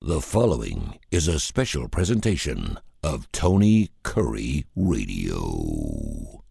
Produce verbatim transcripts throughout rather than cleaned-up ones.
The following is a special presentation of Tony Curry Radio.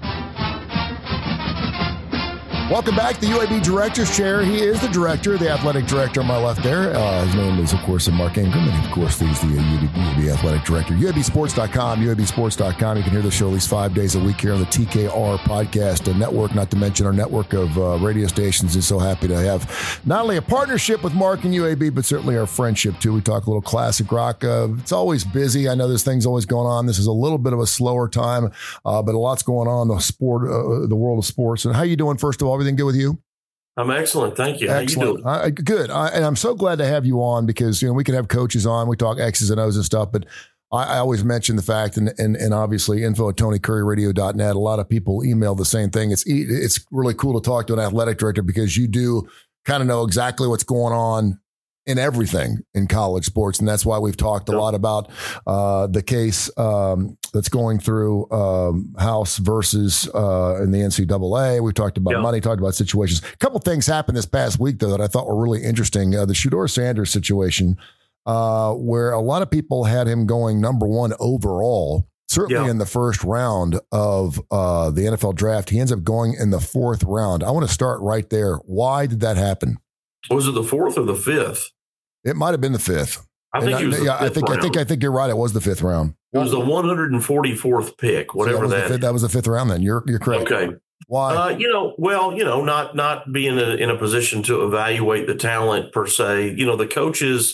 Welcome back to the U A B Director's Chair. He is the director, the athletic director on my left there. Uh, his name is, of course, Mark Ingram, and of course, he's the uh, U A B athletic director. U A B sports dot com, U A B sports dot com. You can hear the show at least five days a week here on the T K R podcast uh, network, not to mention our network of uh, radio stations. Is so happy to have not only a partnership with Mark and U A B, but certainly our friendship, too. We talk a little classic rock. Uh, it's always busy. I know there's things always going on. This is a little bit of a slower time, uh, but a lot's going on in the sport, uh, the world of sports. And how you doing, first of all? Everything good with you? I'm excellent. Thank you. How Excellent. you doing? I, good. I, and I'm so glad to have you on because, you know, we can have coaches on. We talk X's and O's and stuff, but I, I always mention the fact, and, and, and obviously info at tony curry radio dot net. A lot of people email the same thing. It's, it's really cool to talk to an athletic director because you do kind of know exactly what's going on in everything in college sports. And that's why we've talked a lot about uh, the case um, that's going through um, House versus uh, in the N C double A. We've talked about yeah. money, talked about situations. A couple things happened this past week, though, that I thought were really interesting. Uh, the Shedeur Sanders situation, uh, where a lot of people had him going number one overall, certainly yeah. in the first round of uh, the N F L draft. He ends up going in the fourth round. I want to start right there. Why did that happen? Was it the fourth or the fifth? It might have been the fifth. I think I, it was. Yeah, the I think. round. I think. I think you're right. It was the fifth round. It was the one hundred forty-fourth pick, whatever so that. Was that. the fifth, that was the fifth round. Then you're you're correct. Okay. Why? Uh, you know, well, you know, not not being in a, in a position to evaluate the talent per se. You know, the coaches,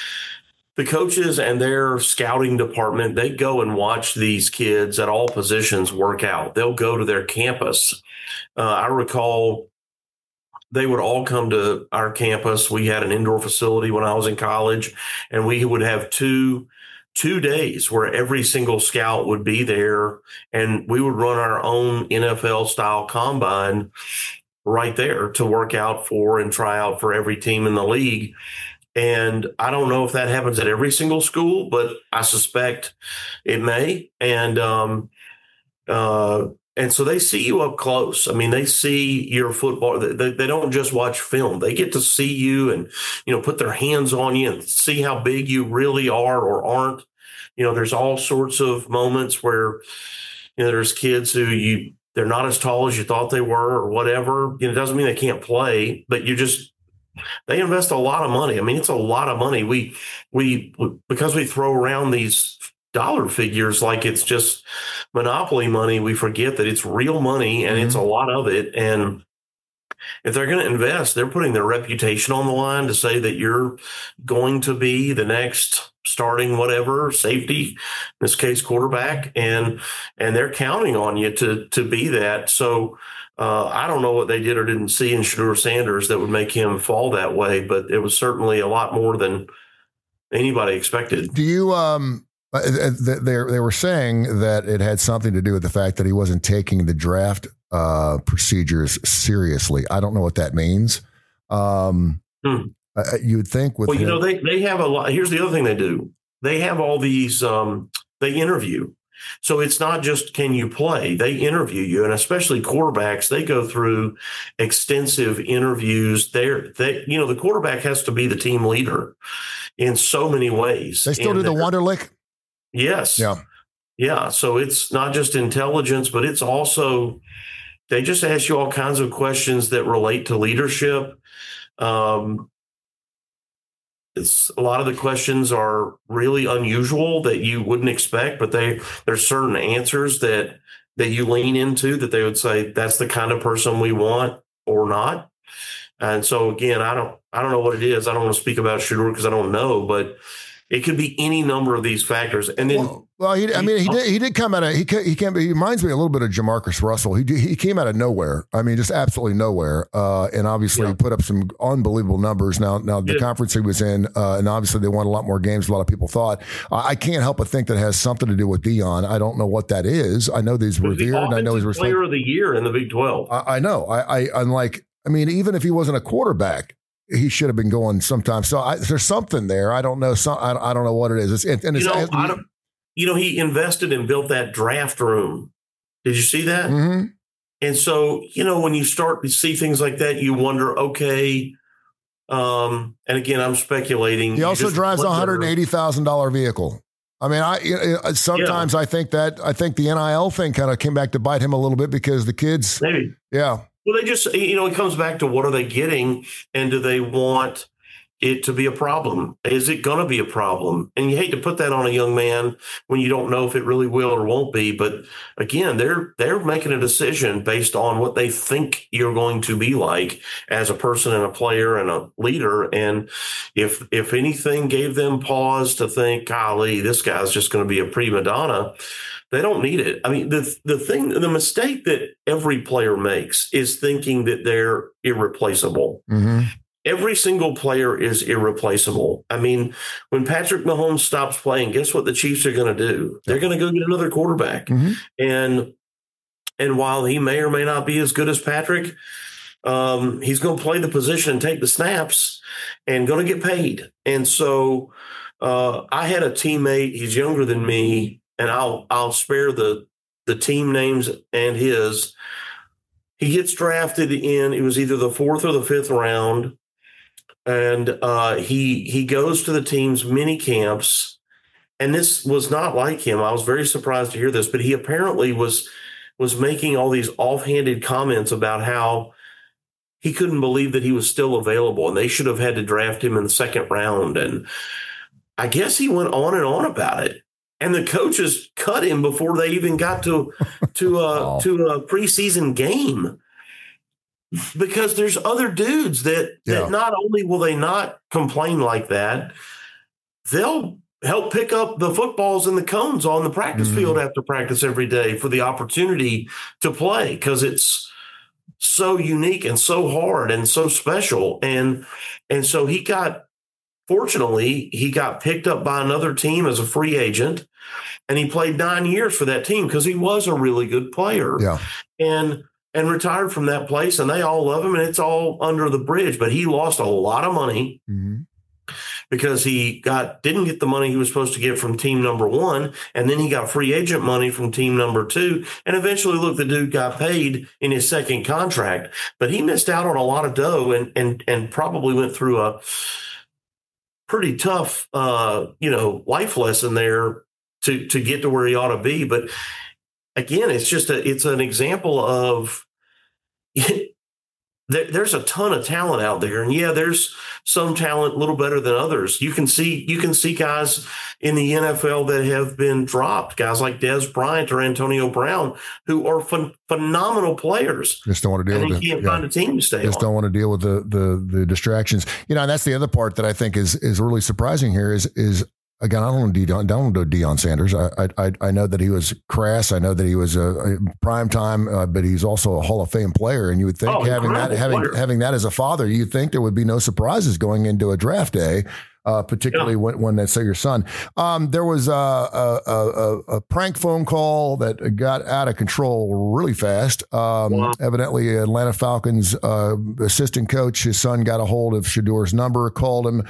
the coaches and their scouting department, they go and watch these kids at all positions work out. They'll go to their campus. Uh, I recall. They would all come to our campus. We had an indoor facility when I was in college, and we would have two two days where every single scout would be there, and we would run our own N F L-style combine right there to work out for and try out for every team in the league. And I don't know if that happens at every single school, but I suspect it may. And um, uh And so they see you up close. I mean, they see your football. They, they don't just watch film. They get to see you and, you know, put their hands on you and see how big you really are or aren't. You know, there's all sorts of moments where, you know, there's kids who you, they're not as tall as you thought they were or whatever. You know, it doesn't mean they can't play, but you just, they invest a lot of money. I mean, it's a lot of money. We, we, because we throw around these dollar figures like it's just monopoly money, we forget that it's real money and mm-hmm. it's a lot of it. And if they're going to invest, they're putting their reputation on the line to say that you're going to be the next starting whatever safety, in this case quarterback, and and they're counting on you to to be that. So uh, I don't know what they did or didn't see in Shedeur Sanders that would make him fall that way, but it was certainly a lot more than anybody expected. Do you um They they were saying that it had something to do with the fact that he wasn't taking the draft uh, procedures seriously. I don't know what that means. Um, hmm. uh, you would think with well, you him, know, they they have a lot. Here's the other thing they do. They have all these. Um, they interview. So it's not just can you play? They interview you, and especially quarterbacks. They go through extensive interviews. They're they you know the quarterback has to be the team leader in so many ways. They still and do the Wonderlic. Yes. Yeah. Yeah. So it's not just intelligence, but it's also, they just ask you all kinds of questions that relate to leadership. Um, it's a lot of the questions are really unusual that you wouldn't expect, but they, there's certain answers that, that you lean into that they would say, that's the kind of person we want or not. And so again, I don't, I don't know what it is. I don't want to speak about Shedeur because I don't know, but it could be any number of these factors. And then, well, well he, I mean, he did, he did come out of, he, he came, he reminds me a little bit of Jamarcus Russell. He he came out of nowhere. I mean, just absolutely nowhere. Uh, and obviously yeah. he put up some unbelievable numbers. Now, now the yeah. conference he was in, uh, and obviously they won a lot more games than a lot of people thought. Uh, I can't help but think that has something to do with Dion. I don't know what that is. I know he's revered. And I know he's respected. Player of the year in the Big twelve. I, I know. I, I, I'm like, I mean, even if he wasn't a quarterback, he should have been going sometime. So I, there's something there. I don't know. Some, I, I don't know what it is. It's, and, and you, it's, know, I don't, you know, he invested and built that draft room. Did you see that? Mm-hmm. And so, you know, when you start to see things like that, you wonder, okay, Um, and again, I'm speculating. He also drives a one hundred eighty thousand dollars vehicle. I mean, I sometimes yeah. I think that I think the N I L thing kind of came back to bite him a little bit because the kids, maybe, yeah. Well, they just, you know, it comes back to what are they getting, and do they want it to be a problem? Is it going to be a problem? And you hate to put that on a young man when you don't know if it really will or won't be. But again, they're they're making a decision based on what they think you're going to be like as a person and a player and a leader. And if if anything gave them pause to think, golly, this guy's just going to be a prima donna, they don't need it. I mean, the the thing, the mistake that every player makes is thinking that they're irreplaceable. Mm-hmm. Every single player is irreplaceable. I mean, when Patrick Mahomes stops playing, guess what the Chiefs are going to do? They're going to go get another quarterback. Mm-hmm. And and while he may or may not be as good as Patrick, um, he's going to play the position and take the snaps and going to get paid. And so uh, I had a teammate, he's younger than me, and I'll I'll spare the the team names and his. He gets drafted in, it was either the fourth or the fifth round. And uh, he he goes to the team's mini camps, and this was not like him. I was very surprised to hear this, but he apparently was was making all these offhanded comments about how he couldn't believe that he was still available, and they should have had to draft him in the second round. And I guess he went on and on about it. And the coaches cut him before they even got to to a wow. to a preseason game. Because there's other dudes that, yeah. that not only will they not complain like that, they'll help pick up the footballs and the cones on the practice mm-hmm. field after practice every day for the opportunity to play, because it's so unique and so hard and so special. And and so he got, fortunately, he got picked up by another team as a free agent, and he played nine years for that team because he was a really good player. Yeah. And and retired from that place, and they all love him, and it's all under the bridge. But he lost a lot of money mm-hmm. because he got didn't get the money he was supposed to get from team number one, and then he got free agent money from team number two, and eventually, look, the dude got paid in his second contract. But he missed out on a lot of dough, and and and probably went through a pretty tough, uh, you know, life lesson there to to get to where he ought to be. But again, it's just a it's an example of there, there's a ton of talent out there, and yeah, there's some talent a little better than others. You can see you can see guys in the N F L that have been dropped, guys like Dez Bryant or Antonio Brown, who are ph- phenomenal players. Just don't want to deal and with they it. Can't Yeah. find a team to stay Just on. don't want to deal with the the the distractions. You know, and that's the other part that I think is is really surprising here is is. Again, I don't want to Deion, don't want to Deion Sanders. I, I I know that he was crass. I know that he was a, a prime time, uh, but he's also a Hall of Fame player. And you would think oh, having that having player. having that as a father, you'd think there would be no surprises going into a draft day. Uh, particularly yeah. when, when that's say your son. Um, there was a, a, a, a prank phone call that got out of control really fast. Um, wow. Evidently, Atlanta Falcons uh, assistant coach, his son got a hold of Shadour's number, called him,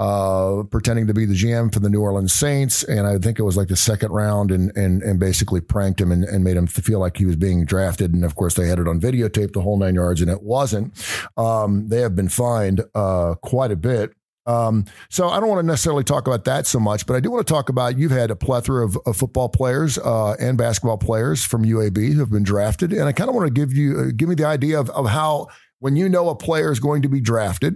uh, pretending to be the G M for the New Orleans Saints, and I think it was like the second round, and and and basically pranked him and, and made him feel like he was being drafted. And of course, they had it on videotape, the whole nine yards, and it wasn't. Um, they have been fined uh, quite a bit. Um, so I don't want to necessarily talk about that so much, but I do want to talk about, you've had a plethora of, of football players uh, and basketball players from U A B who have been drafted. And I kind of want to give you, uh, give me the idea of, of how, when you know a player is going to be drafted,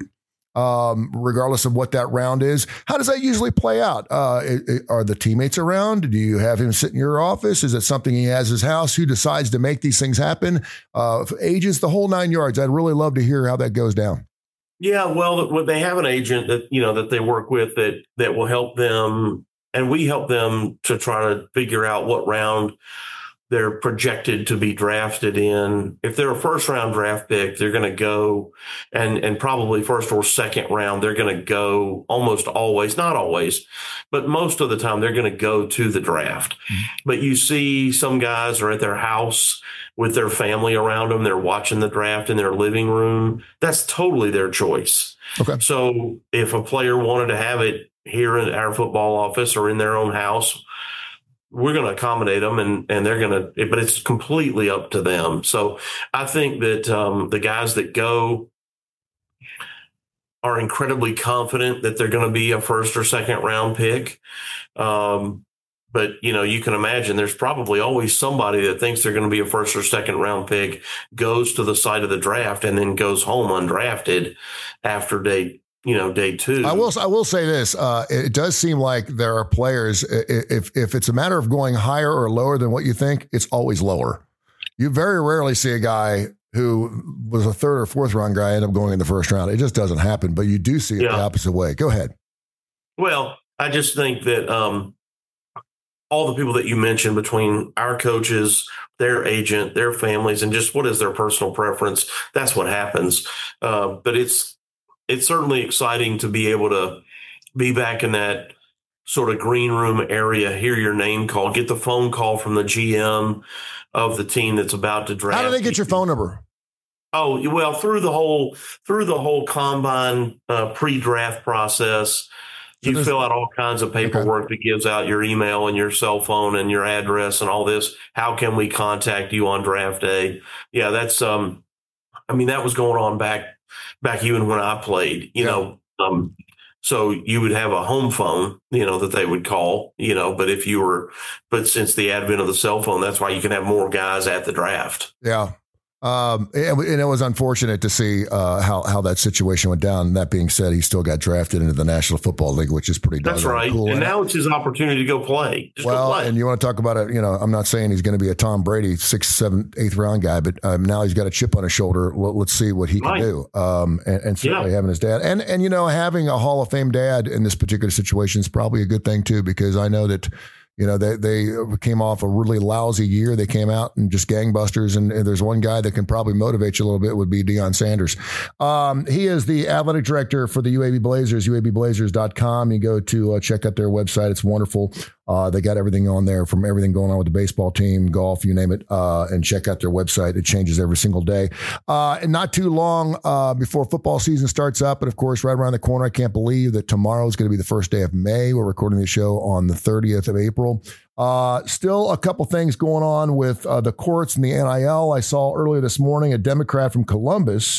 um, regardless of what that round is, how does that usually play out? Uh, it, it, are the teammates around? Do you have him sit in your office? Is it something he has his house? Who decides to make these things happen? Uh, ages, the whole nine yards. I'd really love to hear how that goes down. Yeah, well, they have an agent that, you know, that they work with that that will help them, and we help them to try to figure out what round they're projected to be drafted in. If they're a first round draft pick, they're going to go, and and probably first or second round, they're going to go almost always, not always, but most of the time they're going to go to the draft. Mm-hmm. But you see some guys are at their house with their family around them. They're watching the draft in their living room. That's totally their choice. Okay. So if a player wanted to have it here in our football office or in their own house, we're going to accommodate them, and, and they're going to, but it's completely up to them. So I think that um, the guys that go are incredibly confident that they're going to be a first or second round pick. Um, but, you know, you can imagine there's probably always somebody that thinks they're going to be a first or second round pick, goes to the site of the draft, and then goes home undrafted after day, you know, day two. I will, I will say this. Uh, it does seem like there are players, if, if it's a matter of going higher or lower than what you think, it's always lower. You very rarely see a guy who was a third or fourth round guy end up going in the first round. It just doesn't happen, but you do see it yeah. the opposite way. Go ahead. Well, I just think that um, all the people that you mentioned, between our coaches, their agent, their families, and just what is their personal preference, that's what happens. Uh, but it's it's certainly exciting to be able to be back in that sort of green room area, hear your name called, get the phone call from the G M of the team that's about to draft. How do they get your phone number? Oh, well, through the whole through the whole combine uh, pre-draft process, so you fill out all kinds of paperwork okay. that gives out your email and your cell phone and your address and all this. How can we contact you on draft day? Yeah, that's um, I mean, that was going on back back even when I played. You yeah. know, um, so you would have a home phone, you know, that they would call. You know, but if you were, but since the advent of the cell phone, that's why you can have more guys at the draft. Yeah. Um, and, and it was unfortunate to see uh, how how that situation went down. That being said, he still got drafted into the National Football League, which is pretty That's right. cool. And now it's his opportunity to go play. Just well, go play. And you want to talk about it, you know, I'm not saying he's going to be a Tom Brady, sixth, seventh, eighth round guy, but um, now he's got a chip on his shoulder. Well, let's see what he can right. do. Um, and, and certainly yeah. having his dad. And, and, you know, having a Hall of Fame dad in this particular situation is probably a good thing, too, because I know that, you know, they, they came off a really lousy year. They came out and just gangbusters. And, and there's one guy that can probably motivate you a little bit would be Deion Sanders. Um, he is the athletic director for the U A B Blazers, U A B Blazers dot com. You go to uh, check out their website. It's wonderful. Uh, they got everything on there, from everything going on with the baseball team, golf, you name it, uh, and check out their website. It changes every single day. Uh, and not too long uh, before football season starts up, but of course, right around the corner, I can't believe that tomorrow is going to be the first day of May. We're recording the show on the thirtieth of April. Uh, still a couple things going on with uh, the courts and the N I L. I saw earlier this morning a Democrat from Columbus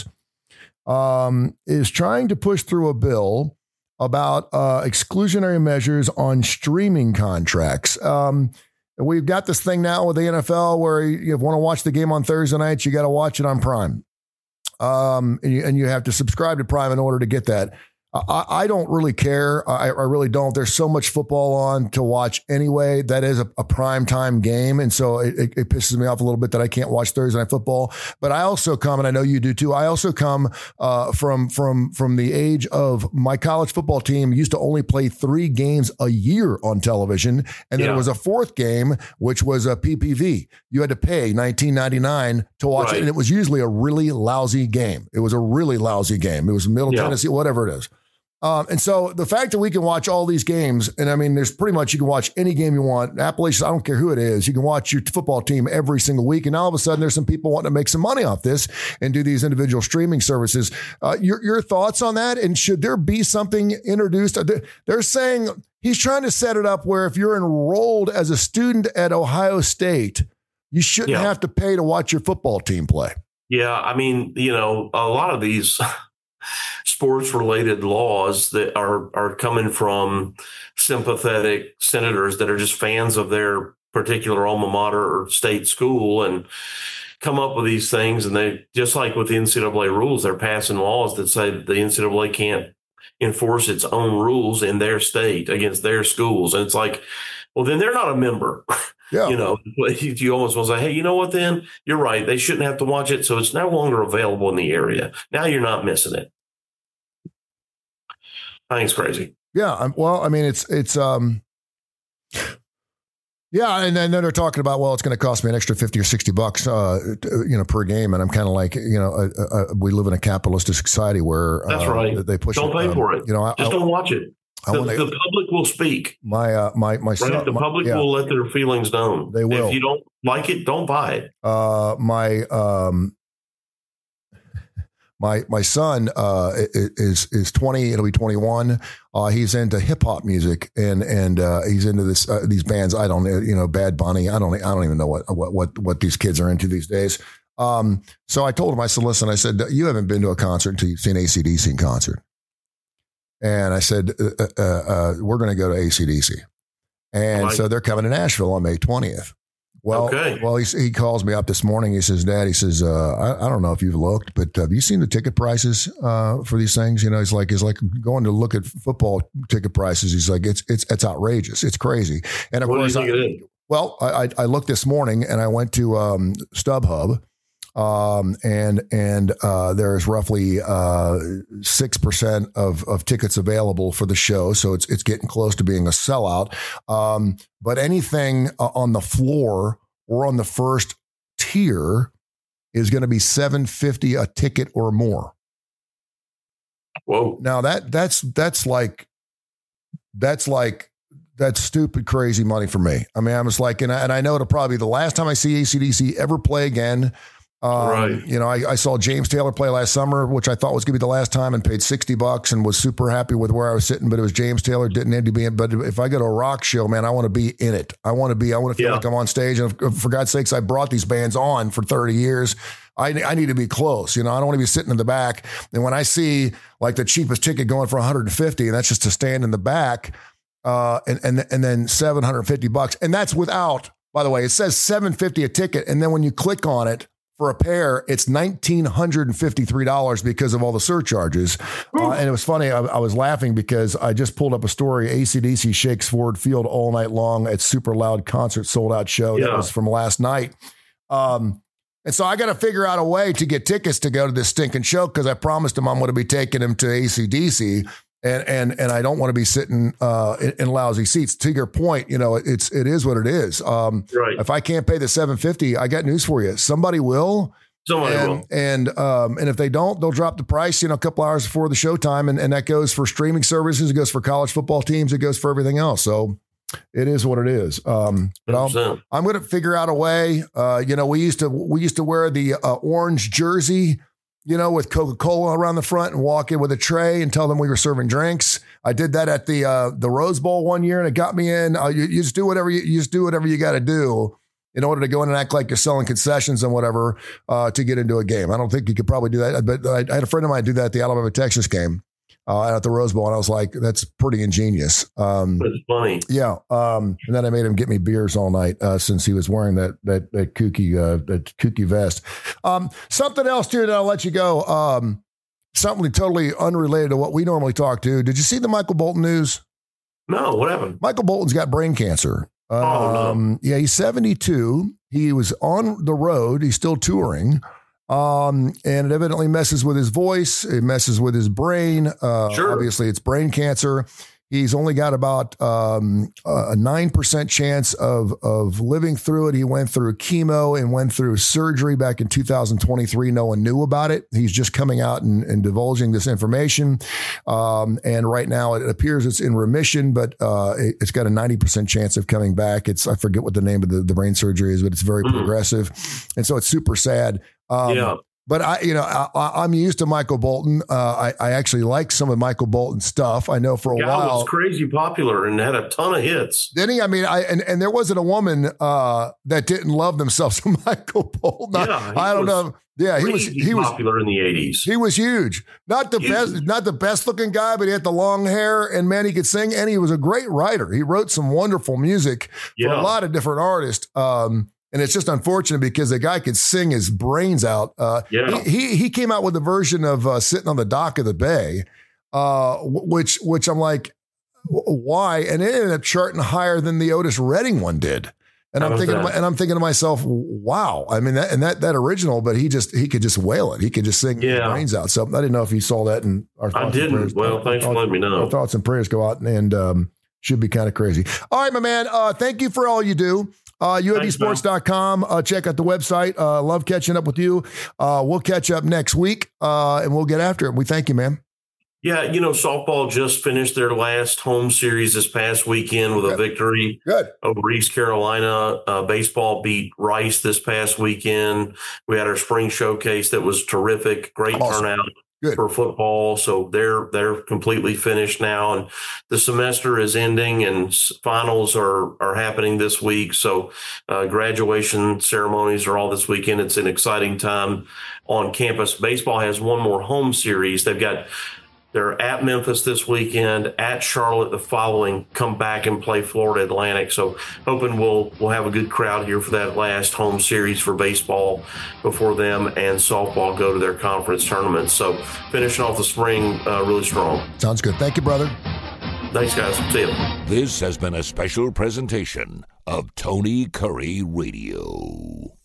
um, is trying to push through a bill about uh, exclusionary measures on streaming contracts. Um, we've got this thing now with the N F L where you want to watch the game on Thursday nights, you got to watch it on Prime. Um, and, you, and you have to subscribe to Prime in order to get that. I, I don't really care. I, I really don't. There's so much football on to watch anyway. That is a, a prime time game. And so it, it, it pisses me off a little bit that I can't watch Thursday Night Football. But I also come, and I know you do too, I also come uh, from from from the age of my college football team used to only play three games a year on television. And then yeah. there was a fourth game, which was a P P V. You had to pay nineteen ninety-nine to watch right. it. And it was usually a really lousy game. It was a really lousy game. It was Middle yeah. Tennessee, whatever it is. Um, and so the fact that we can watch all these games, and I mean, there's pretty much, you can watch any game you want. Appalachians, I don't care who it is. You can watch your football team every single week. And all of a sudden there's some people wanting to make some money off this and do these individual streaming services. Uh, your, your thoughts on that? And should there be something introduced? They're saying he's trying to set it up where if you're enrolled as a student at Ohio State, you shouldn't yeah. have to pay to watch your football team play. Yeah. I mean, you know, a lot of these sports related laws that are, are coming from sympathetic senators that are just fans of their particular alma mater or state school and come up with these things. And they, just like with the N C double A rules, they're passing laws that say the N C double A can't enforce its own rules in their state against their schools. And it's like, well, then they're not a member. Yeah. You know, you almost want to say, hey, you know what, then you're right. They shouldn't have to watch it. So it's no longer available in the area. Now you're not missing it. I think it's crazy. Yeah. Well, I mean, it's, it's, um, yeah. And then they're talking about, well, it's going to cost me an extra fifty or sixty bucks, uh, you know, per game. And I'm kind of like, you know, uh, uh, we live in a capitalistic society where that's uh, right. They push Don't it, pay um, for it. You know, just I, don't watch it. The, wanna, the public will speak. My, uh, my, my, son, right? The public my, yeah. will let their feelings known. They will. If you don't like it, don't buy it. Uh, my, um, My my son uh, is is twenty. It'll be twenty-one. Uh, he's into hip hop music and and uh, he's into this uh, these bands. I don't know, you know, Bad Bunny. I don't I don't even know what what what, what these kids are into these days. Um, so I told him, I said, listen, I said, you haven't been to a concert until you've seen A C D C in concert. And I said, uh, uh, uh, we're going to go to A C D C. And Right. so they're coming to Nashville on May twentieth. Well, Okay. well, he, he calls me up this morning. He says, Dad, he says, uh, I, I don't know if you've looked, but have you seen the ticket prices uh, for these things? You know, he's like, he's like going to look at football ticket prices. He's like, it's, it's, it's outrageous. It's crazy. And of What do you course, think I, it is? well, I, I I looked this morning and I went to um, StubHub, um, and and uh, there's roughly uh, six percent of of tickets available for the show, so it's it's getting close to being a sellout. Um, but anything uh, on the floor or on the first tier is going to be seven fifty a ticket or more. Whoa. Now that that's that's like that's like. That's stupid, crazy money for me. I mean, I was like, and I, and I know it'll probably be the last time I see A C D C ever play again. Um, Right. You know, I, I saw James Taylor play last summer, which I thought was going to be the last time, and paid sixty bucks and was super happy with where I was sitting. But it was James Taylor, didn't need to be in. But if I go to a rock show, man, I want to be in it. I want to be, I want to feel Yeah. like I'm on stage. And if, for God's sakes, I brought these bands on for thirty years. I, I need to be close. You know, I don't want to be sitting in the back. And when I see like the cheapest ticket going for one hundred fifty, and that's just to stand in the back, Uh, and, and, and then seven hundred fifty bucks. And that's without, by the way, it says seven fifty a ticket. And then when you click on it for a pair, it's one thousand nine hundred fifty-three dollars because of all the surcharges. Uh, and it was funny. I, I was laughing because I just pulled up a story. A C D C shakes Ford Field all night long at super loud concert sold out show. Yeah. That was from last night. Um, and so I got to figure out a way to get tickets to go to this stinking show, because I promised him I'm going to be taking him to A C D C. And and and I don't want to be sitting uh, in, in lousy seats. To your point, you know, it's it is what it is. Um, Right. If I can't pay the seven fifty, I got news for you. Somebody will. Somebody and, will. And um, and if they don't, they'll drop the price, you know, a couple hours before the showtime, and, and that goes for streaming services, it goes for college football teams, it goes for everything else. So it is what it is. Um, but I'll, one hundred percent. I'm going to figure out a way. Uh, you know, we used to we used to wear the uh, orange jersey, you know, with Coca-Cola around the front, and walk in with a tray and tell them we were serving drinks. I did that at the uh, the Rose Bowl one year, and it got me in. Uh, you, you just do whatever you, you just do whatever you got to do in order to go in and act like you're selling concessions and whatever uh, to get into a game. I don't think you could probably do that, but I, I had a friend of mine do that at the Alabama Texas game uh, at the Rose Bowl, and I was like, that's pretty ingenious. Um, It's funny. yeah, um, and then I made him get me beers all night uh, since he was wearing that that that kooky uh, that kooky vest. Um, something else too that I'll let you go. Um, something totally unrelated to what we normally talk to. Did you see the Michael Bolton news? No, what happened? Michael Bolton's got brain cancer. Um, Oh, no. Yeah, he's seventy-two. He was on the road. He's still touring. Um, and it evidently messes with his voice. It messes with his brain. Uh, Sure. Obviously, it's brain cancer. He's only got about um, a nine percent chance of of living through it. He went through chemo and went through surgery back in two thousand twenty-three. No one knew about it. He's just coming out and, and divulging this information. Um, and right now it appears it's in remission, but uh, it, it's got a ninety percent chance of coming back. It's I forget what the name of the, the brain surgery is, but it's very Mhm. progressive. And so it's super sad. Um, Yeah. But I, you know, I, I- I'm used to Michael Bolton. Uh, I, I actually like some of Michael Bolton's stuff. I know for a Guy while. was crazy popular and had a ton of hits. Didn't he? I mean, I and, and there wasn't a woman uh, that didn't love themselves some Michael Bolton. I- Yeah, he I, don't was know. Yeah, he was Crazy he was popular in the eighties. he was huge. Not the Huge. best, not the best looking guy, but he had the long hair, and man, he could sing, and he was a great writer. He wrote some wonderful music for Yeah. a lot of different artists. Um, and it's just unfortunate because the guy could sing his brains out. Uh, Yeah. he, he he came out with a version of uh, "Sitting on the Dock of the Bay," uh, wh- which which I'm like, wh- why? And it ended up charting higher than the Otis Redding one did. And How I'm was thinking, to my, that? and I'm thinking to myself, wow. I mean, that and that that original, but he just he could just wail it. He could just sing his Yeah. brains out. So I didn't know if you saw that. And our I thoughts and didn't. prayers- Well, our thanks for thoughts- letting me know. Our thoughts and prayers go out, and um, should be kind of crazy. All right, my man. Uh, thank you for all you do. Uh, U A B Thanks, sports dot com. Uh, check out the website. Uh, love catching up with you. Uh, we'll catch up next week, uh, and we'll get after it. We thank you, man. Yeah, you know, softball just finished their last home series this past weekend with a Good. victory Good. over East Carolina. Uh, baseball beat Rice this past weekend. We had our spring showcase that was terrific. Great Awesome. turnout Good. for football. So they're they're completely finished now, and the semester is ending, and s- finals are are happening this week. So uh, graduation ceremonies are all this weekend. It's an exciting time on campus. Baseball has one more home series. They've got They're at Memphis this weekend, at Charlotte the following, come back and play Florida Atlantic. So hoping we'll we'll have a good crowd here for that last home series for baseball before them and softball go to their conference tournaments. So finishing off the spring uh, really strong. Sounds good. Thank you, brother. Thanks, guys. See you. This has been a special presentation of Tony Curry Radio.